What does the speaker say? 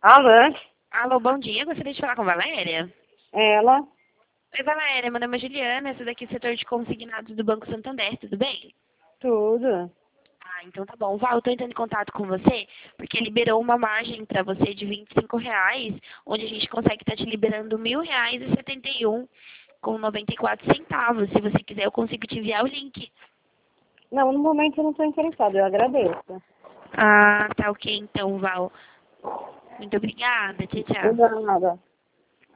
Alô? Alô, bom dia. Gostaria de falar com a Valéria? Ela? Oi, Valéria. Meu nome é Juliana. Essa daqui é o setor de consignados do Banco Santander. Tudo bem? Tudo. Ah, então tá bom. Val, eu tô entrando em contato com você porque liberou uma margem pra você de R$ 25, onde a gente consegue estar te liberando R$ 1.071 com 94 centavos. Se você quiser, eu consigo te enviar o link. Não, no momento eu não estou interessada, eu agradeço. Ah, tá ok então, Val. Muito obrigada. Tchau, tchau. Não, nada.